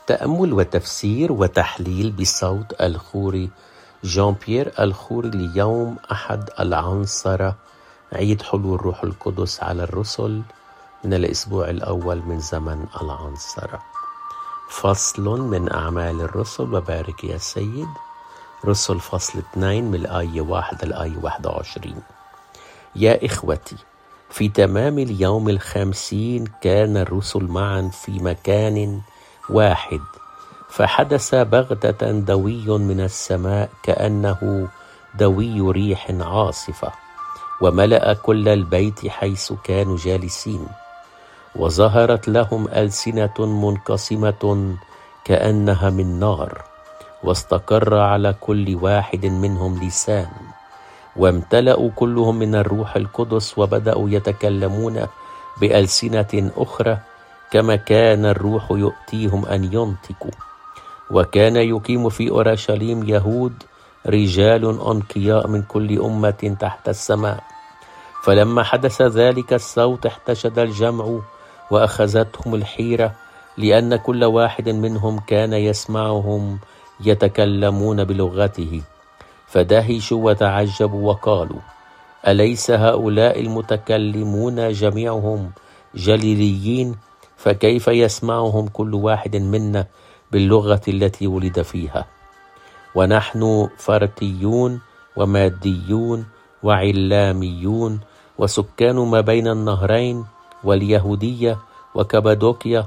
تأمل وتفسير وتحليل بصوت الخوري جان بيير الخوري ليوم أحد العنصرة، عيد حلول الروح القدس على الرسل من الأسبوع الأول من زمن العنصرة. فصل من أعمال الرسل، وبارك يا سيد. رسل فصل 2 من الآية 1 للآية 21. يا إخوتي، في تمام اليوم 50 كان الرسل معا في مكان واحد، فحدث بغتة دوي من السماء كأنه دوي ريح عاصفة، وملأ كل البيت حيث كانوا جالسين، وظهرت لهم ألسنة منقسمة كأنها من نار، واستقر على كل واحد منهم لسان، وامتلأوا كلهم من الروح القدس، وبدأوا يتكلمون بألسنة أخرى كما كان الروح يؤتيهم أن ينطقوا. وكان يقيم في أورشليم يهود رجال أنقياء من كل أمة تحت السماء. فلما حدث ذلك الصوت احتشد الجمع وأخذتهم الحيرة، لأن كل واحد منهم كان يسمعهم يتكلمون بلغته، فدهشوا وتعجبوا وقالوا: أليس هؤلاء المتكلمون جميعهم جليليين؟ فكيف يسمعهم كل واحد منا باللغة التي ولد فيها؟ ونحن فرتيون وماديون وعلاميون وسكان ما بين النهرين واليهودية وكبادوكيا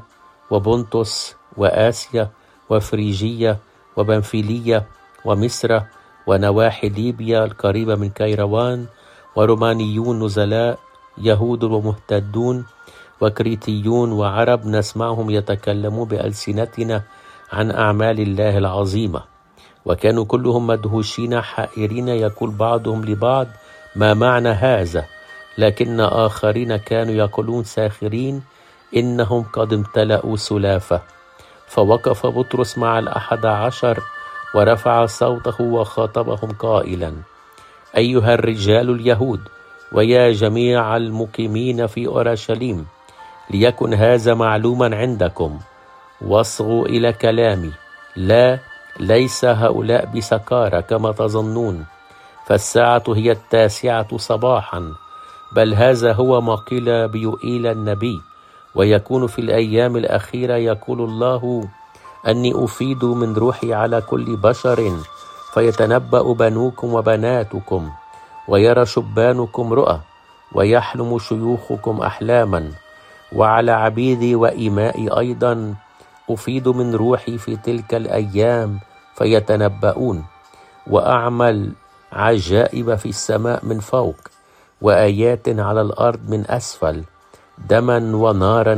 وبنطس وآسيا وفريجية وبنفيلية ومصر ونواحي ليبيا القريبة من كيروان، ورومانيون نزلاء، يهود ومهتدون وكريتيون وعرب، نسمعهم يتكلمون بألسنتنا عن أعمال الله العظيمة. وكانوا كلهم مدهوشين حائرين، يقول بعضهم لبعض: ما معنى هذا؟ لكن آخرين كانوا يقولون ساخرين: إنهم قد امتلأوا سلافة. فوقف بطرس مع 11 ورفع صوته وخاطبهم قائلا: أيها الرجال اليهود، ويا جميع المقيمين في أورشليم، ليكن هذا معلوما عندكم، واصغوا إلى كلامي. لا، ليس هؤلاء بسكارى كما تظنون، فالساعة هي 9 صباحا، بل هذا هو ما قيل بيوئيل النبي: ويكون في الأيام الأخيرة يقول الله أني أفيد من روحي على كل بشر، فيتنبأ بنوكم وبناتكم، ويرى شبانكم رؤى، ويحلم شيوخكم أحلاما، وعلى عبيدي وإمائي أيضا أفيد من روحي في تلك الأيام فيتنبؤون، وأعمل عجائب في السماء من فوق، وآيات على الأرض من أسفل، دما ونارا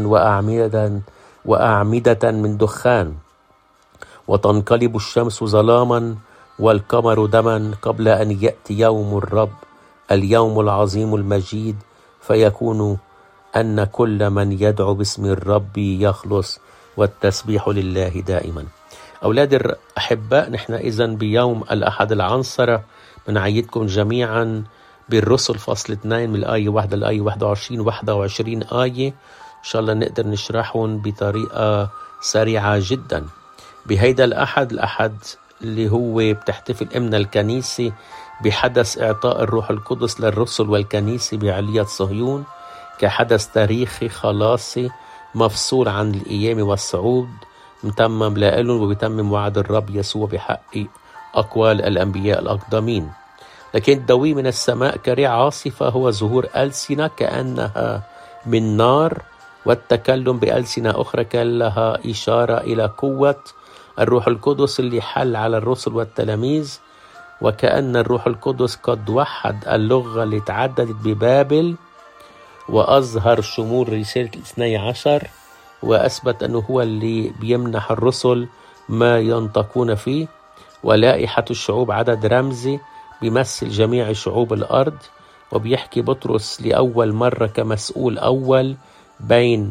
وأعمدة من دخان، وتنقلب الشمس ظلاما والقمر دما قبل أن يأتي يوم الرب، اليوم العظيم المجيد، فيكون أن كل من يدعو باسم الرب يخلص، والتسبيح لله دائما. أولاد الأحباء، نحن إذن بيوم الأحد العنصرة بنعيدكم جميعا بالرسل فصل 2 من الآية 1 للآية 21 آية، إن شاء الله نقدر نشرحهم بطريقة سريعة جدا. بهيدا الأحد اللي هو بتحتفل أمنا الكنيسة بحدث إعطاء الروح القدس للرسل والكنيسة بعلية صهيون، كحدث تاريخي خلاصي مفصول عن القيامة والصعود، متمم لهم وبيتمم وعد الرب يسوع بحق أقوال الأنبياء الأقدمين. لكن الدوي من السماء كريح عاصفة هو ظهور ألسنة كأنها من نار، والتكلم بألسنة أخرى كان لها إشارة إلى قوة الروح القدس اللي حل على الرسل والتلاميذ، وكأن الروح القدس قد وحد اللغة اللي تعددت ببابل، وأظهر شمول رسالة 12، وأثبت أنه هو اللي بيمنح الرسل ما ينطقون فيه. ولائحة الشعوب عدد رمزي بيمثل جميع شعوب الأرض، وبيحكي بطرس لأول مرة كمسؤول أول بين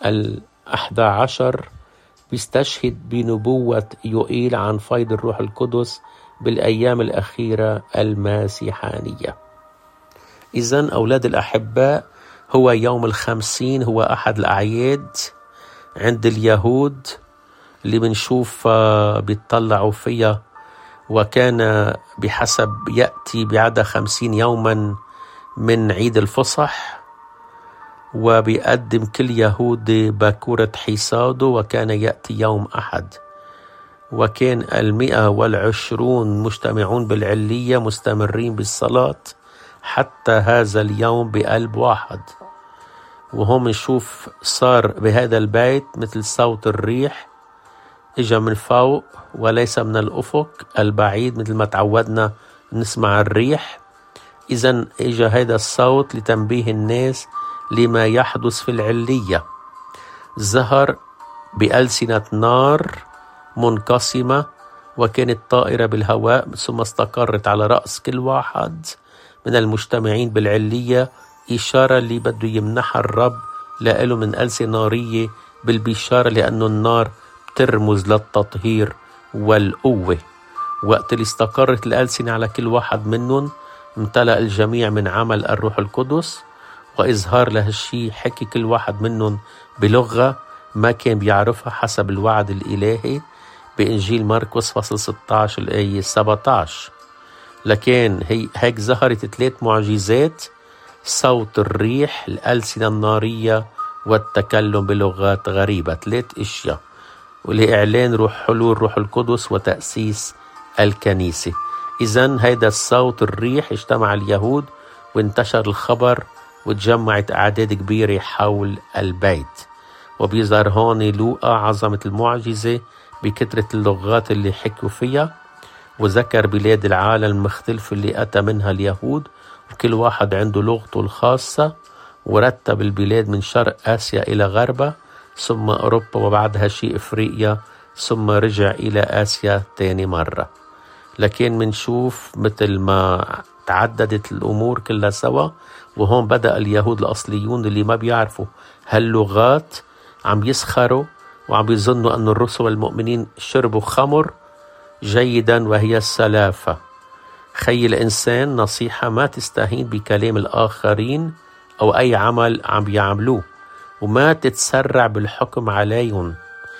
11، بيستشهد بنبوة يوئيل عن فيض الروح القدس بالأيام الأخيرة الماسيحانية. إذن أولاد الأحباء، هو يوم 50 هو أحد الأعياد عند اليهود اللي بنشوف بيطلعوا فيها، وكان بحسب يأتي بعد 50 يوما من عيد الفصح، وبيقدم كل يهودي باكورة حصاده، وكان يأتي يوم أحد، وكان 120 مجتمعون بالعلية مستمرين بالصلاة حتى هذا اليوم بقلب واحد. وهم نشوف صار بهذا البيت مثل صوت الريح اجا من فوق وليس من الأفق البعيد مثل ما تعودنا نسمع الريح. إذن اجا هذا الصوت لتنبيه الناس لما يحدث في العلية. ظهر بألسنة نار منقسمة، وكانت طائرة بالهواء، ثم استقرت على رأس كل واحد من المجتمعين بالعلية، إشارة اللي بده يمنحها الرب لإله من ألسنة نارية بالبشارة، لأنه النار ترمز للتطهير والقوة. وقت اللي استقرت الألسنة على كل واحد منهم امتلأ الجميع من عمل الروح القدس وإظهار لهالشي. حكي كل واحد منهم بلغة ما كان بيعرفها حسب الوعد الإلهي بإنجيل مرقس فصل 16 الآية 17. لكن هيك ظهرت 3 معجزات: صوت الريح، الألسنة النارية، والتكلم بلغات غريبة. 3 أشياء، ولإعلان روح حلول روح القدس وتأسيس الكنيسة. إذن هيدا الصوت الريح اجتمع اليهود وانتشر الخبر وتجمعت أعداد كبيرة حول البيت. وبيظهر هون لوقا عظمة المعجزة بكثرة اللغات اللي حكوا فيها، وذكر بلاد العالم المختلفة اللي أتى منها اليهود، وكل واحد عنده لغته الخاصة، ورتب البلاد من شرق آسيا إلى غربها، ثم أوروبا، وبعدها شيء إفريقيا، ثم رجع إلى آسيا تاني مرة. لكن منشوف مثل ما تعددت الأمور كلها سوا، وهون بدأ اليهود الأصليون اللي ما بيعرفوا هاللغات عم يسخروا وعم يظنوا أن الرسل والمؤمنين شربوا خمر جيدا وهي السلافة. خي الإنسان نصيحة: ما تستهين بكلام الآخرين أو أي عمل عم بيعملوه، وما تتسرع بالحكم عليهم.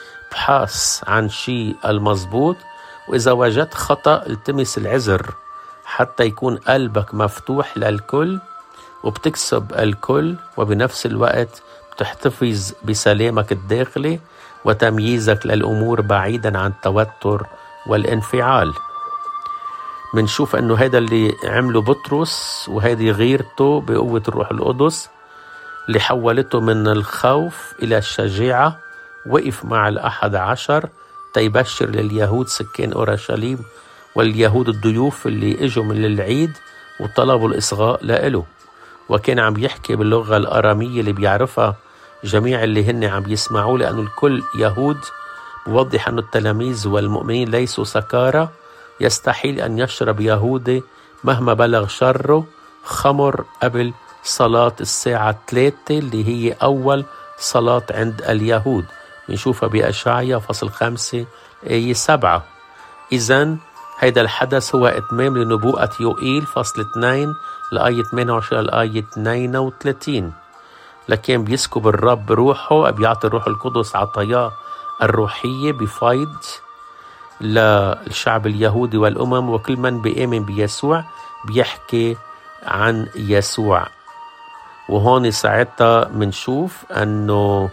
ابحث عن شيء المضبوط، وإذا وجدت خطأ التمس العذر حتى يكون قلبك مفتوح للكل وبتكسب الكل، وبنفس الوقت بتحتفظ بسلامك الداخلي وتمييزك للأمور بعيدا عن التوتر والانفعال. منشوف أنه هذا اللي عمله بطرس، وهذه غيرته بقوة الروح القدس اللي حولته من الخوف إلى الشجاعة. وقف مع 11 تيبشر لليهود سكان أورشليم واليهود الضيوف اللي اجوا من العيد وطلبوا الإصغاء لإله، وكان عم يحكي باللغة الأرامية اللي بيعرفها جميع اللي هن عم يسمعوه، لأنه الكل يهود. بوضح أن التلاميذ والمؤمنين ليسوا سكارى، يستحيل أن يشرب يهودي مهما بلغ شره خمر قبل صلاة الساعة 3 اللي هي أول صلاة عند اليهود. بنشوفها بأشعيا فصل 5 آية 7. إذن هيدا الحدث هو إتمام لنبوءة يوئيل فصل 2 الآية 28 الآية 32. لكن بيسكب الرب روحه، بيعطي الروح القدس عطاياه الروحية بفيض للشعب اليهودي والأمم، وكل من بيؤمن بيسوع بيحكي عن يسوع. وهون ساعتها منشوف أنه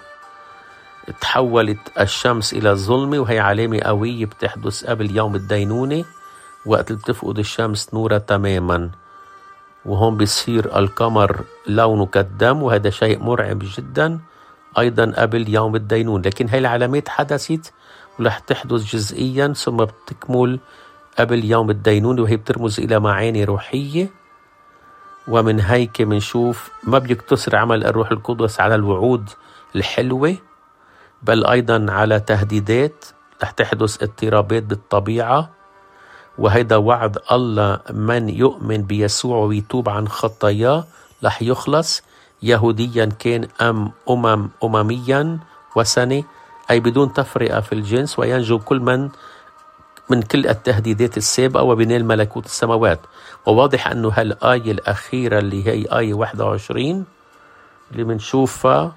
تحولت الشمس إلى ظلمة، وهي علامة قوية بتحدث قبل يوم الدينونة، وقت اللي بتفقد الشمس نورها تماما. وهون بيصير القمر لونه كالدم، وهذا شيء مرعب جدا أيضا قبل يوم الدينون. لكن هاي العلامات حدثت ورح تحدث جزئيا ثم بتكمل قبل يوم الدينون، وهي بترمز إلى معاني روحية. ومن هيك منشوف ما بيقتصر عمل الروح القدس على الوعود الحلوة، بل أيضا على تهديدات رح تحدث اضطرابات بالطبيعة. وهيدا وعد الله: من يؤمن بيسوع ويتوب عن خطاياه رح يخلص، يهوديا كان أم أمميا وثني، أي بدون تفرقة في الجنس، وينجو كل من كل التهديدات السابقة وبنال ملكوت السماوات. وواضح أنه هالآية الأخيرة اللي هي آية 21 اللي منشوفها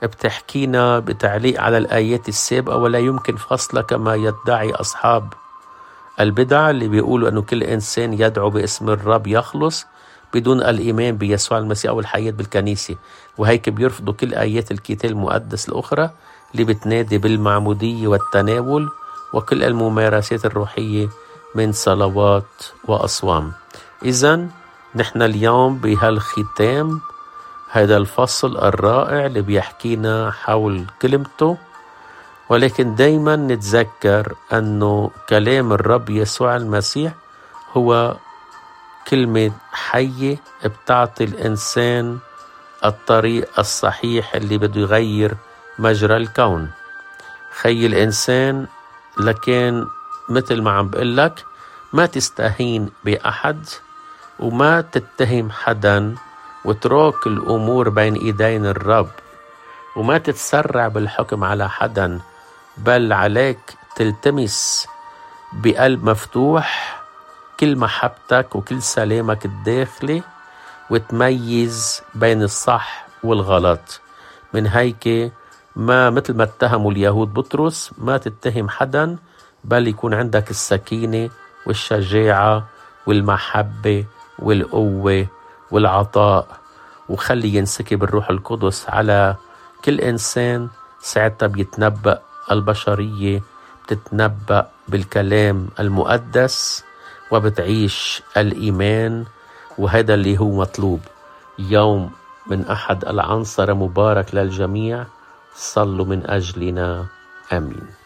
بتحكينا بتعليق على الآيات السابقة، ولا يمكن فصلها كما يدعي أصحاب البدع اللي بيقولوا أنه كل إنسان يدعو باسم الرب يخلص بدون الإيمان بيسوع المسيح أو الحياة بالكنيسة، وهيك بيرفضوا كل آيات الكتاب المقدس الأخرى اللي بتنادي بالمعمودية والتناول وكل الممارسات الروحية من صلوات وأصوام. إذن نحن اليوم بهالختام هذا الفصل الرائع اللي بيحكينا حول كلمته، ولكن دايما نتذكر أنه كلام الرب يسوع المسيح هو كلمة حية بتعطي الإنسان الطريق الصحيح اللي بده يغير مجرى الكون. خي الإنسان، لكن مثل ما عم بقلك ما تستهين بأحد وما تتهم حدا وترك الأمور بين إيدين الرب، وما تتسرع بالحكم على حدا، بل عليك تلتمس بقلب مفتوح كل محبتك وكل سلامك الداخلي وتميز بين الصح والغلط. من هيك ما مثل ما اتهموا اليهود بطرس ما تتهم حدا، بل يكون عندك السكينة والشجاعة والمحبة والقوة والعطاء، وخلي ينسكب الروح القدس على كل إنسان. ساعتها بيتنبأ البشرية، بتتنبأ بالكلام المقدس وبتعيش الإيمان، وهذا اللي هو مطلوب. يوم من أحد العنصر مبارك للجميع. صلوا من أجلنا. آمين.